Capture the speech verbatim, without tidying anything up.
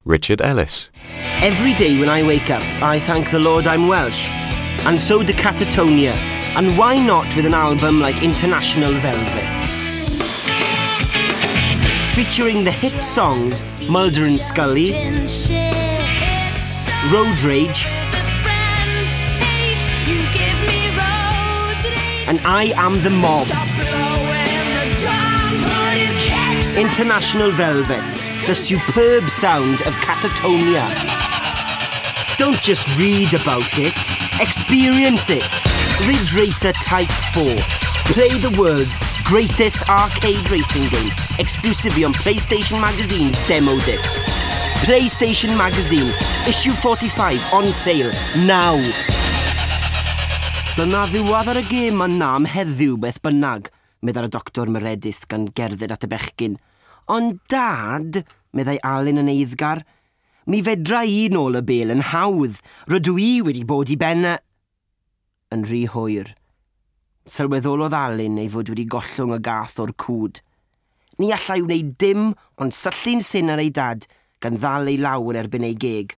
Richard Ellis. Every day when I wake up, I thank the Lord I'm Welsh. And so do Catatonia. And why not with an album like International Velvet? Featuring the hit songs Mulder and Scully, Road Rage, and I Am the Mob. International Velvet, the superb sound of Catatonia. Don't just read about it, experience it. Ridge Racer Type four. Play the world's greatest arcade racing game, exclusively on PlayStation Magazine's demo disc. PlayStation Magazine, issue forty-five, on sale now. Dyna ddiwedd ar y gêm yna am heddiw beth bynnag, meddai'r doctor Meredith gan gerdded at y bechgyn. Ond dad, meddai Alun yn eiddgar, mi fedra I nôl y bel yn hawdd, rydw I wedi bod I benna. Yn rhy hwyr. Sylweddolodd Alun ei fod wedi gollwng y gath o'r cwd. Ni allai wneud dim ond syllu'n syn ar ei dad gan ddal ei lawr erbyn ei geg.